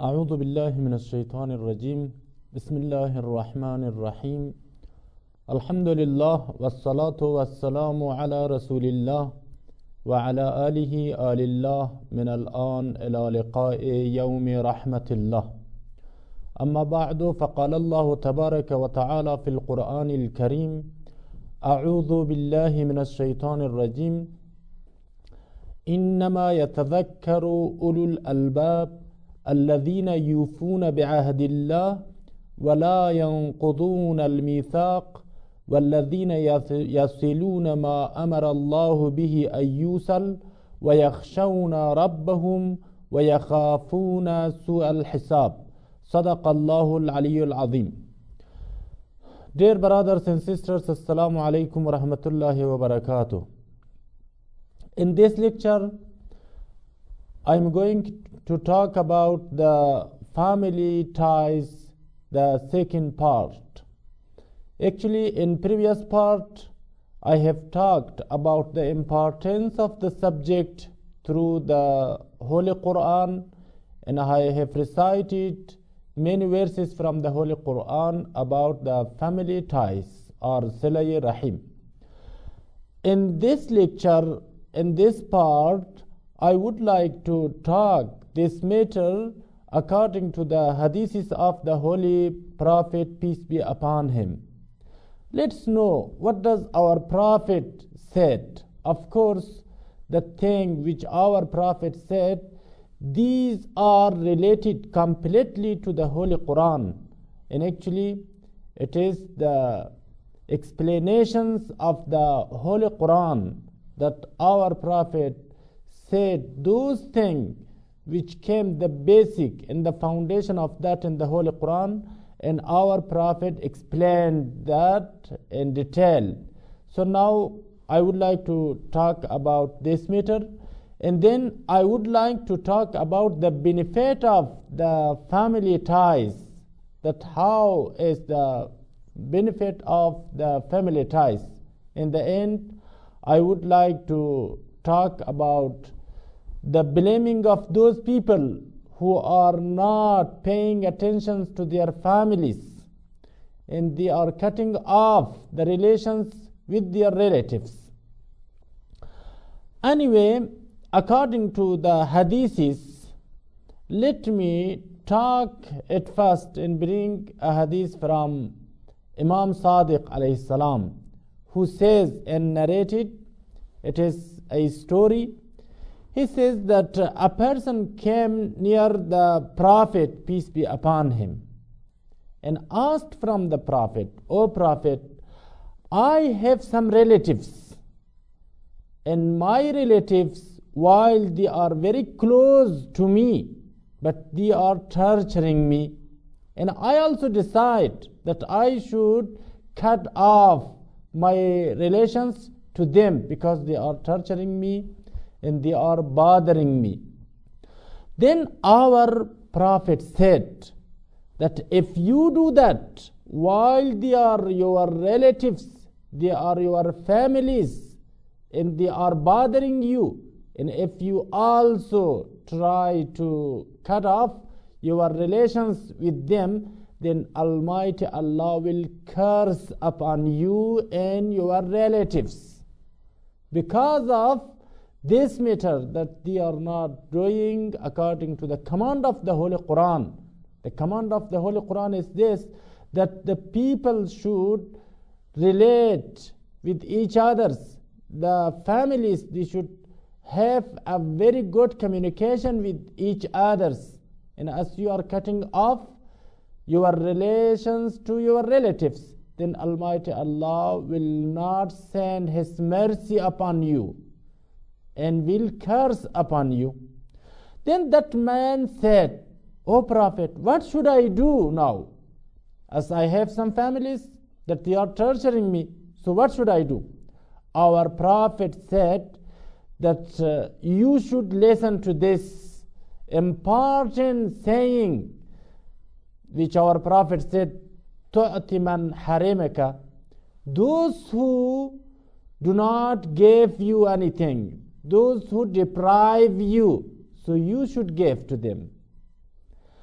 أعوذ بالله من الشيطان الرجيم. بسم الله الرحمن الرحيم. الحمد لله والصلاة والسلام على رسول الله وعلى آله آل الله من الآن إلى لقاء يوم رحمة الله. أما بعد، فقال الله تبارك وتعالى في القرآن الكريم: أعوذ بالله من الشيطان الرجيم. إنما يتذكر أولو الألباب الذين يوفون بعهد الله ولا ينقضون الميثاق والذين يصلون ما أمر الله به أن يوصل ويخشون ربهم ويخافون سوء الحساب. صدق الله العلي العظيم. Dear brothers and sisters, Assalamu alaikum wa rahmatullahi wa barakatuh. In this lecture, I'm going to talk about the family ties, the second part. Actually, in previous part, I have talked about the importance of the subject through the Holy Quran, and I have recited many verses from the Holy Quran about the family ties or Silay Rahim. In this lecture, in this part, I would like to talk this matter according to the hadiths of the Holy Prophet, peace be upon him. Let's know what does our Prophet said. Of course, the thing which our Prophet said, these are related completely to the Holy Quran, and actually it is the explanations of the Holy Quran that our Prophet said those things which came the basic and the foundation of that in the Holy Quran, and our Prophet explained that in detail. So now I would like to talk about this matter, and then I would like to talk about the benefit of the family ties, that how is the benefit of the family ties. In the end, I would like to talk about the blaming of those people who are not paying attention to their families, and they are cutting off the relations with their relatives. Anyway, according to the hadiths, let me talk at first and bring a hadith from Imam Sadiq alayhi salam, who says and narrated, it is a story. He says that a person came near the Prophet, peace be upon him, and asked from the Prophet, "O Prophet, I have some relatives, and my relatives, while they are very close to me, but they are torturing me, and I also decide that I should cut off my relations to them because they are torturing me and they are bothering me." Then our Prophet said that if you do that while they are your relatives, they are your families, and they are bothering you, and if you also try to cut off your relations with them, then Almighty Allah will curse upon you and your relatives because of this matter that they are not doing according to the command of the Holy Quran. The command of the Holy Quran is this, that the people should relate with each others. The families, they should have a very good communication with each others. And as you are cutting off your relations to your relatives, then Almighty Allah will not send His mercy upon you and will curse upon you. Then that man said, "O Prophet, what should I do now? As I have some families that they are torturing me, so what should I do?" Our Prophet said that you should listen to this important saying which our Prophet said, "Tu'ti man harimaka," those who do not give you anything, those who deprive you, so you should give to them.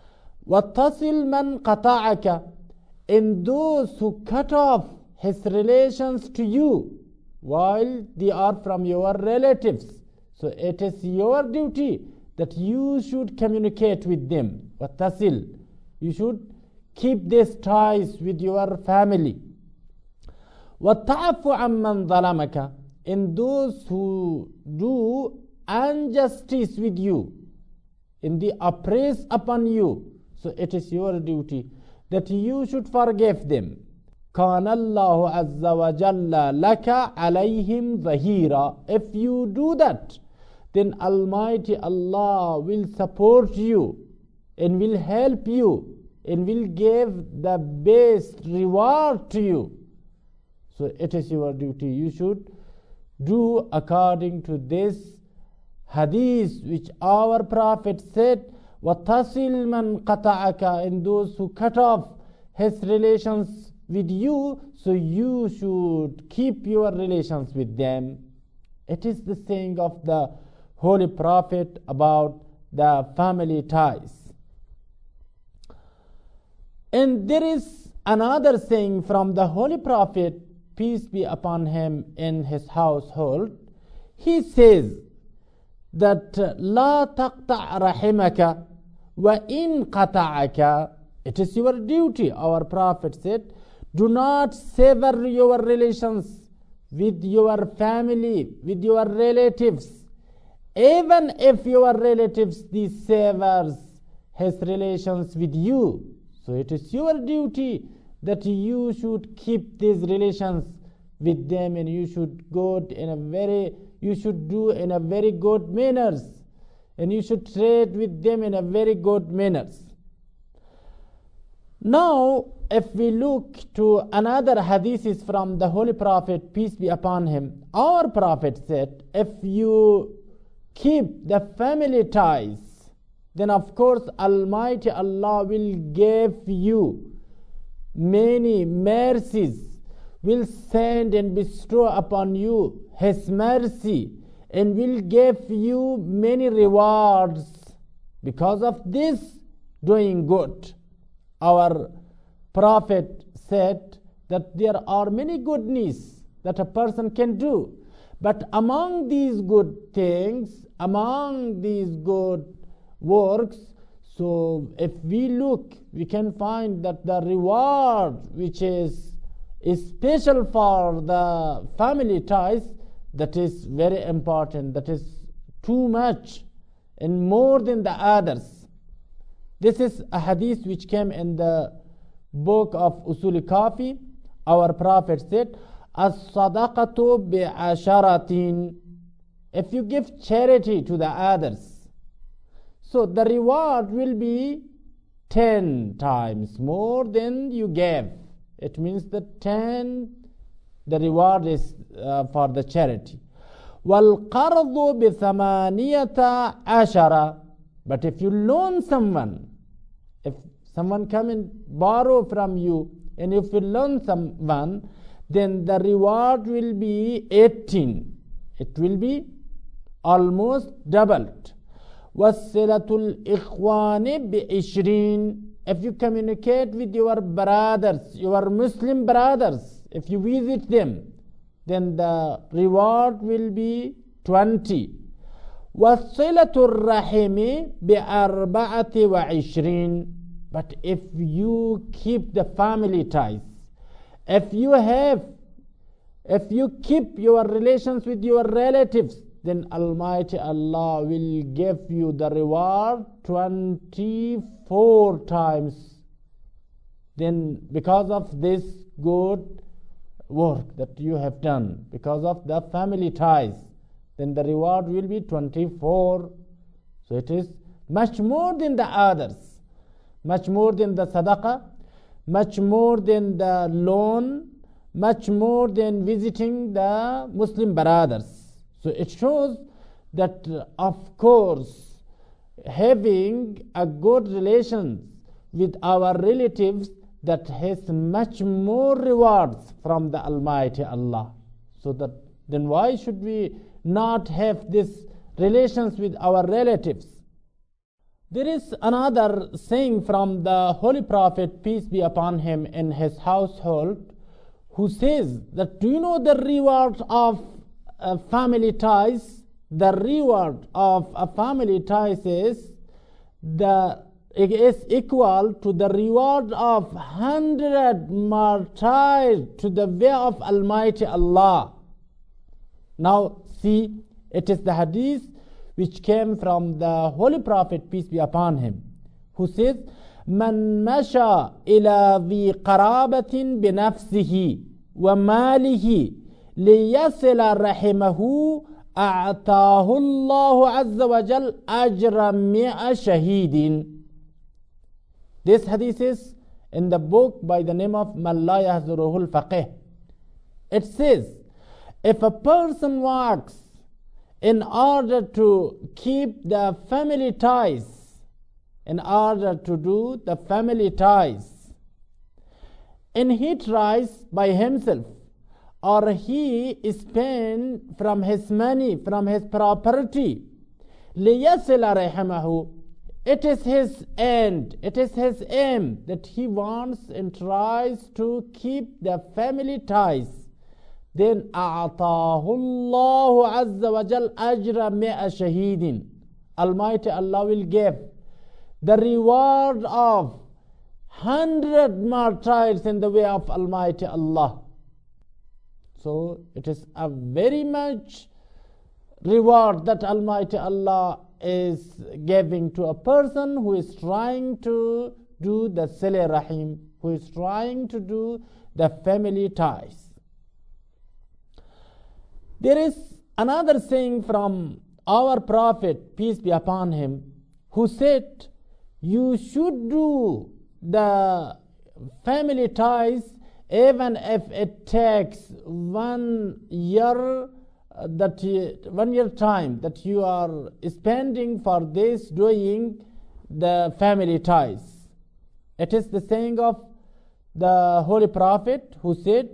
وَاتَّصِلْ مَنْ قَطَعَكَ, and those who cut off his relations to you while they are from your relatives. So it is your duty that you should communicate with them. وَاتَّصِلْ, you should keep these ties with your family. وَالتَّعَفُ عَمَّنْ ظَلَمَكَ, and those who do injustice with you, and they oppress upon you, so it is your duty that you should forgive them. كَانَ اللَّهُ عَزَّ وَجَلَّ لَكَ عَلَيْهِمْ ظَهِيرًا. If you do that, then Almighty Allah will support you and will help you and will give the best reward to you. So it is your duty. You should do according to this hadith which our Prophet said, وَتَصِلْ مَنْ قَطَعَكَ, and those who cut off his relations with you, so you should keep your relations with them. It is the saying of the Holy Prophet about the family ties. And there is another saying from the Holy Prophet, peace be upon him, in his household. He says that لا تقطع رحمك وإن قطعك. It is your duty, our Prophet said, do not sever your relations with your family, with your relatives, even if your relatives severs his relations with you. So it is your duty that you should keep these relations with them, and you should do in a very good manners, and you should trade with them in a very good manners. Now, if we look to another hadiths from the Holy Prophet, peace be upon him, our Prophet said, if you keep the family ties, then of course Almighty Allah will give you many mercies, will send and bestow upon you His mercy, and will give you many rewards because of this doing good. Our Prophet said that there are many goodness that a person can do, but among these good things, among these good works, so if we look, we can find that the reward which is special for the family ties, that is very important, that is too much and more than the others. This is a hadith which came in the book of Usul Kafi. Our Prophet said, As-sadaqatu bi'asharatin. If you give charity to the others, so the reward will be 10 times more than you gave. It means that 10, the reward is for the charity. وَالْقَرْضُ بِثَمَانِيَةَ عَشَرَ. But if you loan someone, if someone come and borrow from you, and if you loan someone, then the reward will be 18. It will be almost doubled. وَالصِّلَةُ الْإِخْوَانِ بِعِشْرِينَ. If you communicate with your brothers, your Muslim brothers, if you visit them, then the reward will be 20. وَالصِّلَةُ الرَّحِمِ بِأَرْبَعَةِ وَعِشْرِينَ. But if you keep the family ties, if you keep your relations with your relatives, then Almighty Allah will give you the reward 24 times. Then because of this good work that you have done, because of the family ties, then the reward will be 24. So it is much more than the others, much more than the sadaqah, much more than the loan, much more than visiting the Muslim brothers. So it shows that, of course, having a good relation with our relatives, that has much more rewards from the Almighty Allah. So that then why should we not have these relations with our relatives? There is another saying from the Holy Prophet, peace be upon him, in his household, who says that, do you know the reward of family ties? The reward of a family ties is equal to the reward of 100 martyrs to the way of Almighty Allah. Now see, it is the hadith which came from the Holy Prophet, peace be upon him, who says, من مشى إلى ذي قرابة بنفسه وماله ليصل رحمه أعطاه الله عز وجل أجر 100 شهيد. This hadith is in the book by the name of Man La Yahzuruhul Faqih. It says, if a person works in order to keep the family ties, in order to do the family ties, and he tries by himself, or he spends from his money, from his property, لِيَصِلَ رَحِمَهُ, it is his end, it is his aim, that he wants and tries to keep the family ties, then أَعْطَاهُ اللَّهُ عَزَّ وَجَلْ أَجْرَ 100 شَهِيدٍ. Almighty Allah will give the reward of 100 martyrs in the way of Almighty Allah. So it is a very much reward that Almighty Allah is giving to a person who is trying to do the Sile Rahim, who is trying to do the family ties. There is another saying from our Prophet, peace be upon him, who said, you should do the family ties even if it takes 1 year, 1 year time that you are spending for this doing the family ties. It is the saying of the Holy Prophet, who said,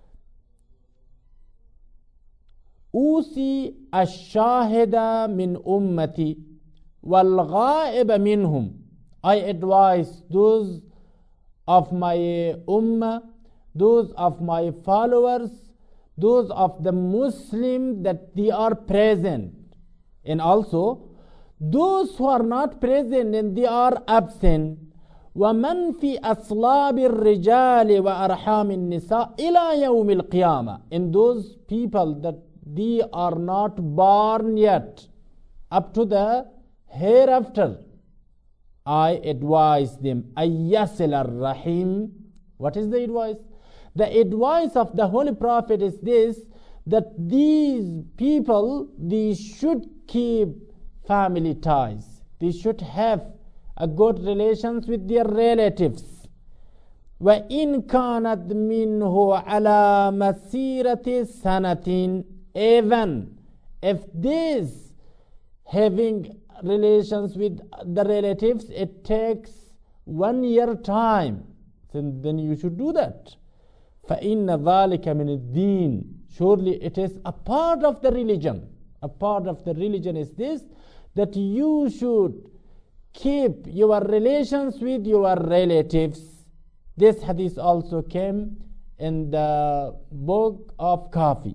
أوصي الشاهد من أمتي والغائب منهم. I advise those of my ummah, those of my followers, those of the Muslim that they are present, and also those who are not present and they are absent. وَمَنْ فِي أَصْلَابِ الرِّجَالِ وَأَرْحَامِ النِّسَاءِ إِلَى يَوْمِ الْقِيَامَةِ, and those people that they are not born yet up to the hereafter, I advise them أَيَّصِلَ الرَّحِيمِ. What is the advice? The advice of the Holy Prophet is this, that these people, they should keep family ties, they should have a good relations with their relatives. وَإِنْ كَانَتْ مِنْهُ عَلَى مَسِيرَةِ سَنَةٍ, even if this having relations with the relatives, it takes 1 year time, then you should do that. فَإِنَّ ذَلِكَ مِنِ الدِّينِ, surely it is a part of the religion. A part of the religion is this, that you should keep your relations with your relatives. This hadith also came in the book of Kafi.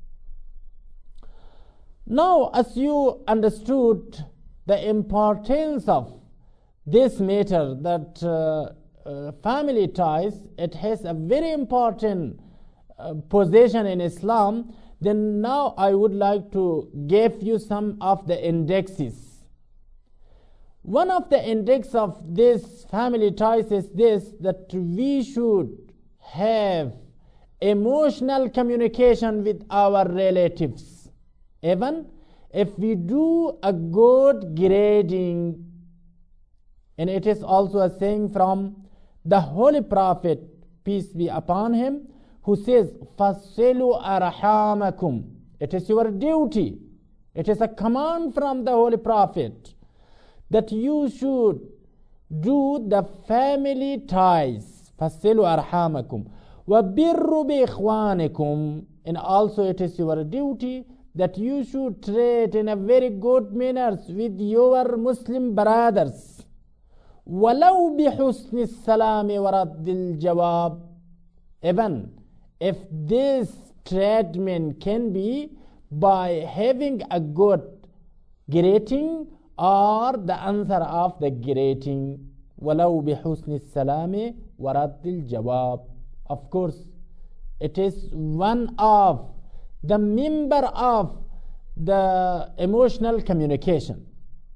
Now, as you understood the importance of this matter, that family ties, it has a very important position in Islam, then now I would like to give you some of the indexes. One of the index of this family ties is this, that we should have emotional communication with our relatives. Even if we do a good grading, and it is also a saying from the Holy Prophet, peace be upon him, who says, فَصِلُوا أَرْحَامَكُمْ. It is your duty, it is a command from the Holy Prophet, that you should do the family ties. فَصِلُوا أَرْحَامَكُمْ وَبِرُّ بِإِخْوَانِكُمْ. And also it is your duty that you should treat in a very good manners with your Muslim brothers. وَلَوْ بِحُسْنِ السَّلَامِ وَرَدِّ الْجَوَابِ. Even if this treatment can be by having a good greeting or the answer of the greeting. وَلَوْ بِحُسْنِ السَّلَامِ وَرَدِّ الْجَوَابِ. Of course, it is one of the member of the emotional communication.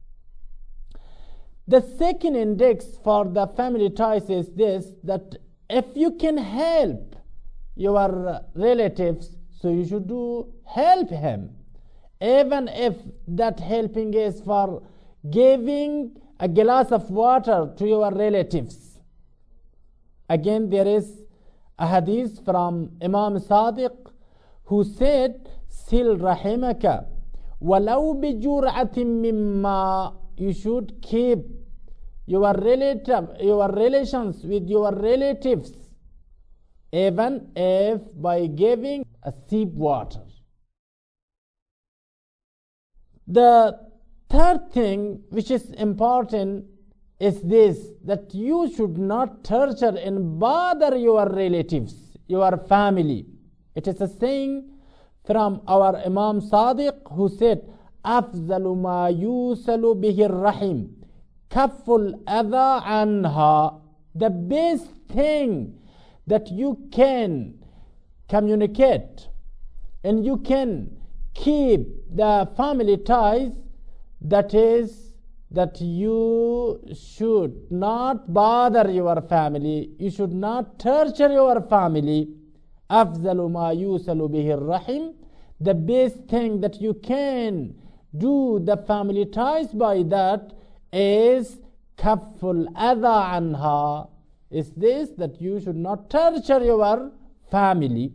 The second index for the family ties is this, that if you can help your relatives, so you should help him, even if that helping is for giving a glass of water to your relatives. Again, there is a hadith from Imam Sadiq who said, Sil rahimaka walau bi jur'atin mimma. You should keep your relations with your relatives, even if by giving a sip water. The third thing which is important is this, that you should not torture and bother your relatives, your family. It is a saying from our Imam Sadiq who said, أفضل ما يوصل به الرحم كف الأذى عنها. The best thing that you can communicate and you can keep the family ties, that is that you should not bother your family, you should not torture your family. أفضل ما يوصل به الرحم. The best thing that you can do the family ties by that is كف الأذى عنها. Is this, that you should not torture your family.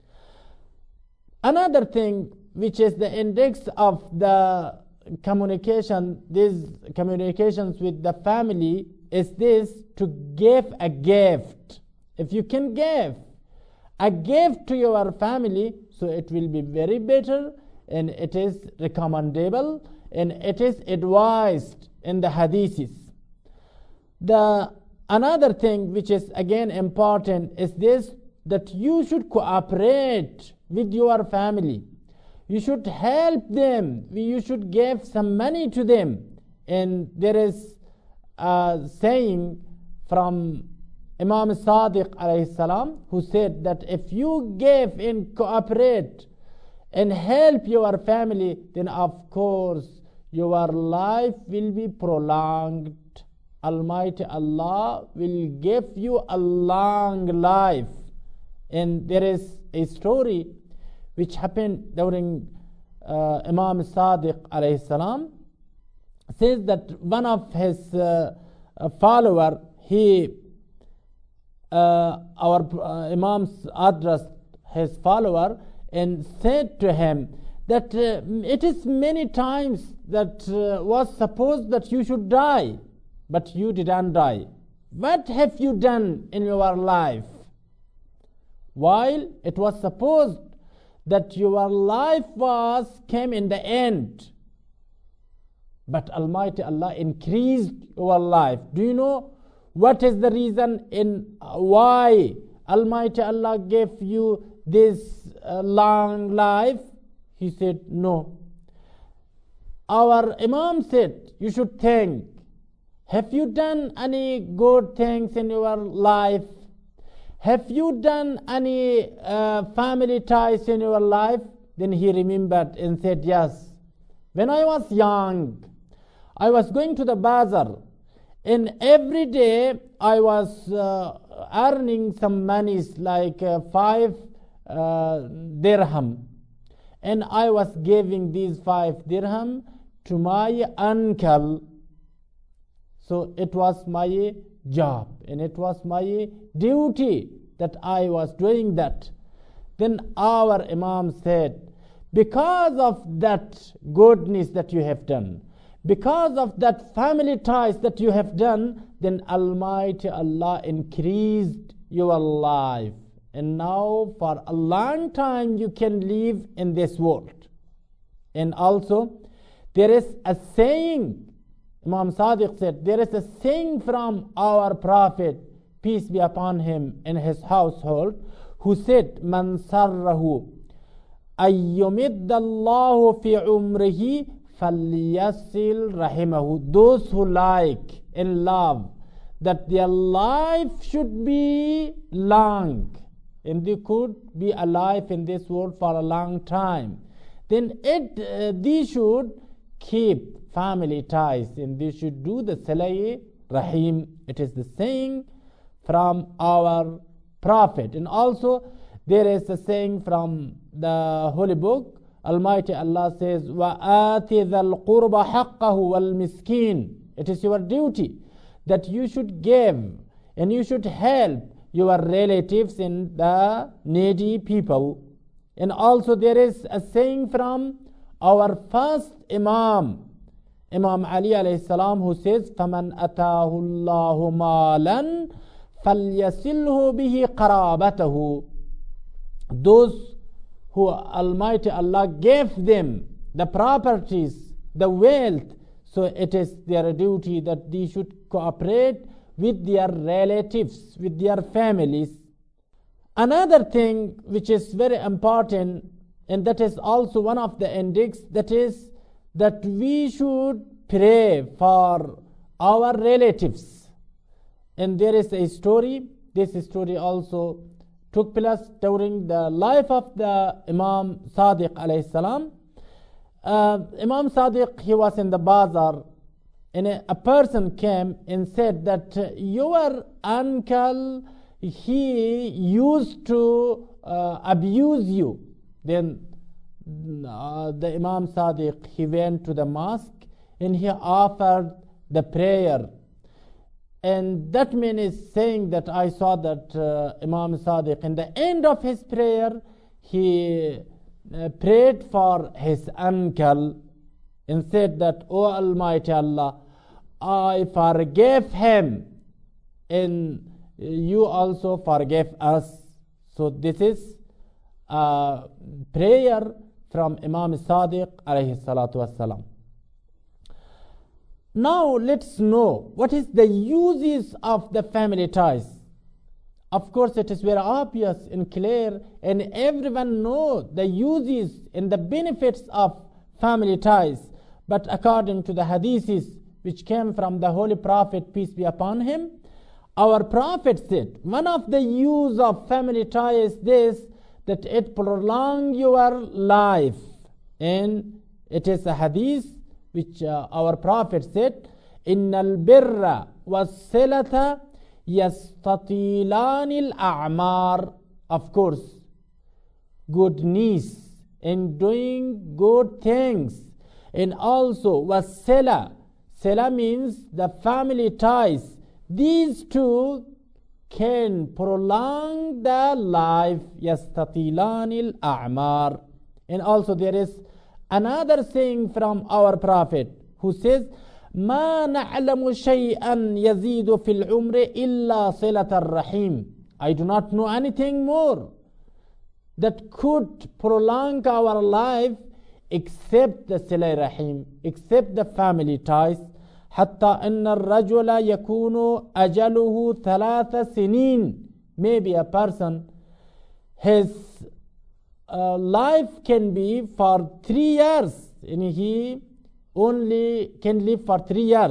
Another thing which is the index of the communication, these communications with the family, is this, to give a gift. If you can give a gift to your family, so it will be very better, and it is recommendable, and it is advised in the hadiths. The another thing which is again important is this, that you should cooperate with your family. You should help them. You should give some money to them. And there is a saying from Imam Sadiq alayhi salam who said that if you give and cooperate and help your family, then of course your life will be prolonged. Almighty Allah will give you a long life. And there is a story which happened during Imam Sadiq alayhi salam. Says that one of his follower, our Imam's addressed his follower and said to him that it is many times that was supposed that you should die, but you didn't die. What have you done in your life? While it was supposed that your life came in the end, but Almighty Allah increased your life. Do you know what is the reason in why Almighty Allah gave you this long life? He said, no. Our Imam said, you should think, have you done any good things in your life? Have you done any family ties in your life? Then he remembered and said, yes. When I was young, I was going to the bazaar, and every day I was earning some monies like 5 dirham, and I was giving these 5 dirham to my uncle. So it was my job and it was my duty that I was doing that. Then our Imam said, because of that goodness that you have done, because of that family ties that you have done, then Almighty Allah increased your life, and now for a long time you can live in this world. And also there is a saying, Imam Sadiq said, there is a saying from our Prophet, peace be upon him, in his household, who said, Man sarrahu ayyumiddallahu fi umrihi falyasil rahimahu. Those who like and love that their life should be long, and they could be alive in this world for a long time, then they should keep family ties, and they should do the Silai Rahim. It is the saying from our Prophet. And also there is a saying from the Holy Book. Almighty Allah says, وَآتِ ذَا الْقُرْبَ حَقَّهُ وَالْمِسْكِينَ. It is your duty that you should give and you should help your relatives and the needy people. And also there is a saying from our first Imam, Imam Ali alayhi salam, who says, فَمَنْ أَتَاهُ اللَّهُ مَالًا فَلْيَسِلْهُ بِهِ قَرَابَتَهُ. Those who Almighty Allah gave them the properties, the wealth, so it is their duty that they should cooperate with their relatives, with their families. Another thing which is very important, and that is also one of the index, that is that we should pray for our relatives. And there is a story, this story also took place during the life of the Imam Sadiq alayhi salam. Imam Sadiq, he was in the bazaar, and a person came and said that your uncle, he used to abuse you. Then the Imam Sadiq, he went to the mosque and he offered the prayer. And that man is saying that I saw that Imam Sadiq, in the end of his prayer, he prayed for his uncle and said that, O Almighty Allah, I forgave him and you also forgave us. So this is a prayer from Imam Sadiq alayhi salatu wassalam. Now let's know what is the uses of the family ties. Of course, it is very obvious and clear, and everyone knows the uses and the benefits of family ties. But according to the hadiths which came from the Holy Prophet, peace be upon him, our Prophet said, one of the use of family tie is this, that it prolong your life. And it is a hadith which our Prophet said, Innal birra was-silata yastatilani al-a'mar. Of course, goodness and doing good things, and also was-sila. Sila means the family ties. These two can prolong the life. Yastatilani al-a'mar. And also there is another saying from our Prophet who says, ما نعلم شيئا يزيد في العمر إلا صلة الرحيم. I do not know anything more that could prolong our life except the Silai Rahim, except the family ties. حتى أن الرجل يكون أجله 3 سنين. Maybe a person, his life can be for 3 years, and he only can live for 3 years.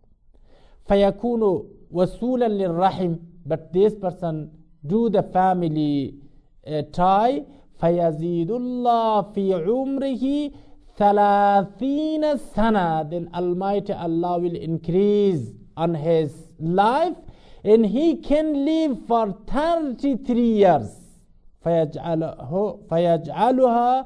فيكون وصولا للرحم. But this person do the family tie. فيزيد الله في عمره 30 سنة. Then Almighty Allah will increase on his life, and he can live for 33 years. فيجعلها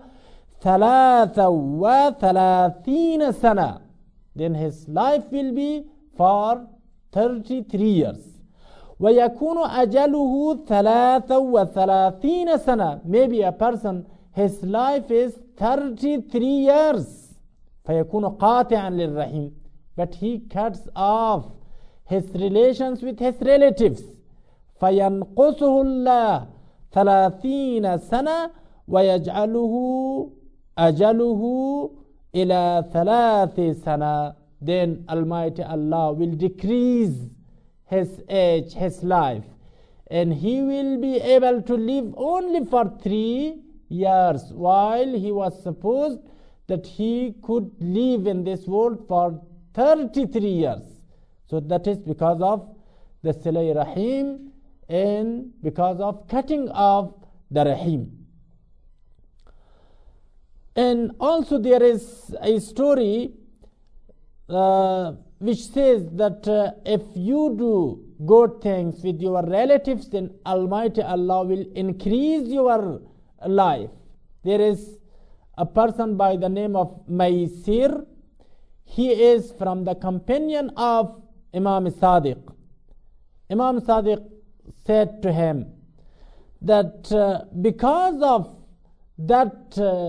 33 سنة. Then his life will be for 33 years. ويكون أجله 33 سنة. Maybe a person, his life is 33 years. فيكون قاطعا للرحم. But he cuts off his relations with his relatives. فينقصه الله 30 سنة ويجعله أجله إلى 3 سنة, then Almighty Allah will decrease his age, his life, and he will be able to live only for 3 years, while he was supposed that he could live in this world for 33 years. So that is because of the Silai Rahim and because of cutting off the Rahim. And also there is a story which says that if you do good things with your relatives, then Almighty Allah will increase your life. There is a person by the name of Maysir. He is from the companion of Imam Sadiq. Imam Sadiq said to him that because of that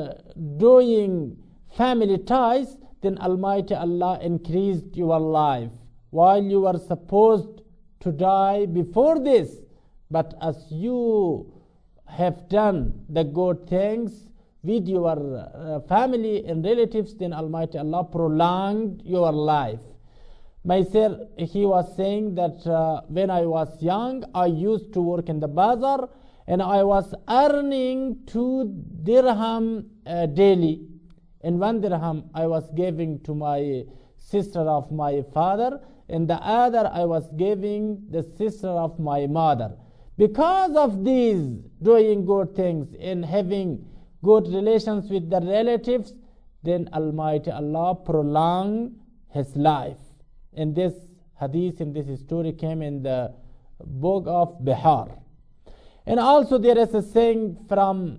doing family ties, then Almighty Allah increased your life, while you were supposed to die before this. But as you have done the good things with your family and relatives, then Almighty Allah prolonged your life. Maysir, he was saying that when I was young, I used to work in the bazaar, and I was earning 2 dirham daily. And 1 dirham I was giving to my sister of my father, and the other I was giving the sister of my mother. Because of these doing good things and having good relations with the relatives, then Almighty Allah prolonged his life. And this hadith in this story came in the book of Bihar. And also there is a saying from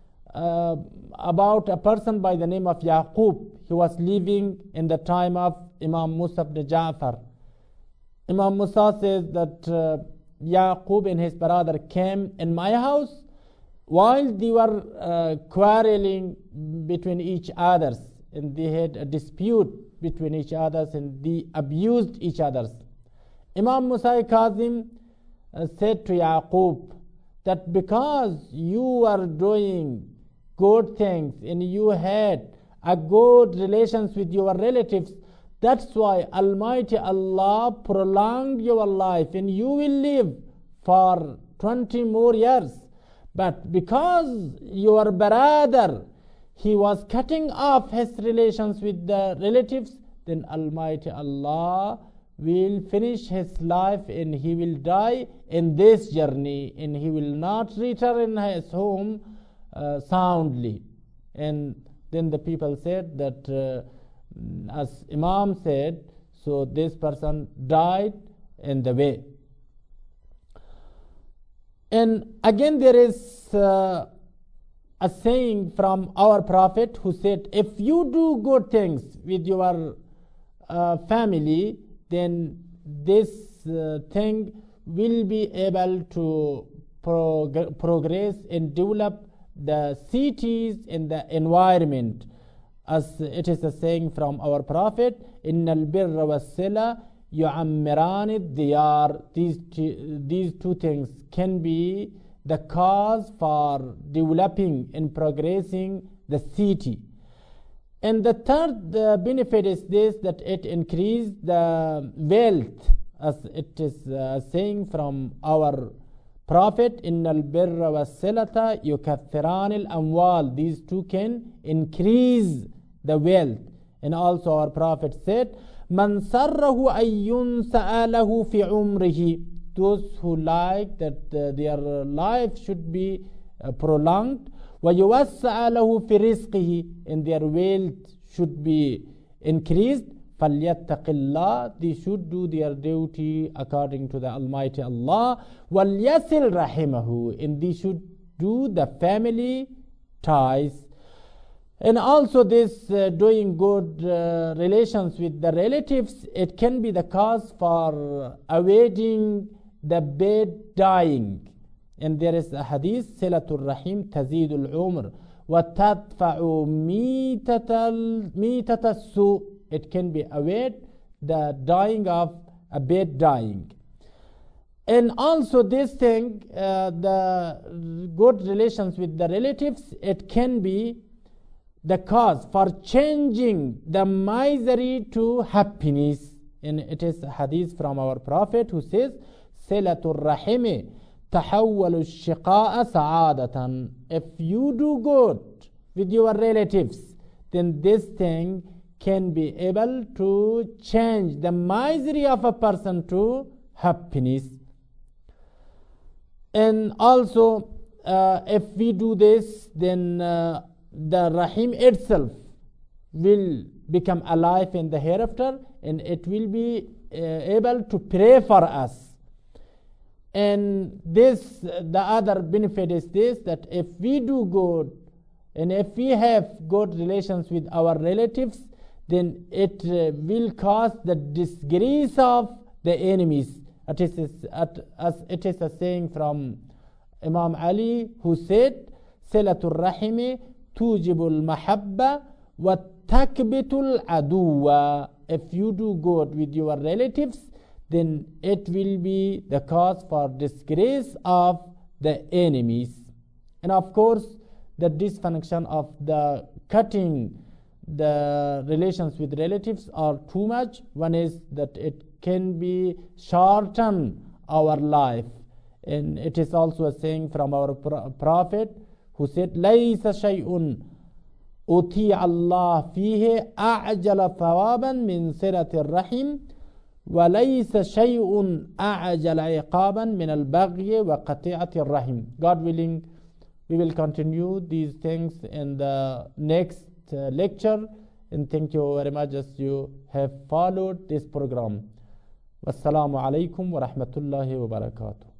about a person by the name of Yaqub. He was living in the time of Imam Musa ibn Ja'far. Imam Musa says that Yaqub and his brother came in my house while they were quarreling between each others, and they had a dispute between each others, and they abused each others. Imam Musa Kazim said to Yaqub that because you were doing good things and you had a good relations with your relatives, that's why Almighty Allah prolonged your life and you will live for 20 more years. But because your brother, he was cutting off his relations with the relatives, then Almighty Allah will finish his life and he will die in this journey, and he will not return his home soundly. And then the people said that as Imam said, so this person died in the way. And again there is a saying from our Prophet who said, if you do good things with your family, then this thing will be able to progress and develop the cities and the environment. As it is a saying from our Prophet, إِنَّ الْبِرَّ وَالسِّلَةَ يُعَمِّرَانِ الدِّيَارِ. These two things can be the cause for developing and progressing the city. And the third benefit is this, that it increases the wealth, as it is saying from our Prophet, إِنَّ الْبِرَّ وَالسِّلَةَ يُكَثِّرَانِ الْأَمْوَالِ. These two can increase the wealth. And also our Prophet said, مَنْ سَرَّهُ أَن يُنْسَأَ لَهُ فِي عُمْرِهِ. Those who like that their life should be prolonged, وَيُوَسَّعَ لَهُ فِي رِزْقِهِ, and their wealth should be increased, فَلْيَتَّقِ اللَّهِ. They should do their duty according to the Almighty Allah. وَلْيَسِلْ رَحِمَهُ, and they should do the family ties. And also this doing good relations with the relatives, it can be the cause for avoiding the bad dying. And there is a hadith, Silatul Rahim Tazidul Umr wa Tadfa'u Mitatas Su. It can be avoid the dying of a bad dying. And also this thing, the good relations with the relatives, it can be the cause for changing the misery to happiness. And it is a hadith from our Prophet who says, Silatul Rahimi tahawwalu shiqa'a sa'adatan. If you do good with your relatives, then this thing can be able to change the misery of a person to happiness. And also, if we do this, then the Rahim itself will become alive in the hereafter, and it will be able to pray for us. And this, the other benefit is this, that if we do good and if we have good relations with our relatives, then it will cause the disgrace of the enemies. It is a saying from Imam Ali, who said, Silatul Rahimi tujibul mahabba wa takbitul aduwa. If you do good with your relatives, then it will be the cause for disgrace of the enemies. And of course, the dysfunction of the cutting the relations with relatives are too much. One is that it can be shorten our life. And it is also a saying from our Prophet who said, لَيْسَ شَيْءٌ أُطِيعَ اللَّهِ فِيهِ أَعْجَلَ ثَوَابًا مِنْ صِلَةِ الرَّحِمِ وَلَيْسَ شَيْءٌ أَعْجَلَ عِقَابًا مِنَ الْبَغْيِ وَقَطِيعَةِ الرَّحِمِ. God willing, we will continue these things in the next lecture. And thank you very much as you have followed this program. Wassalamu alaikum wa rahmatullahi wa barakatuh.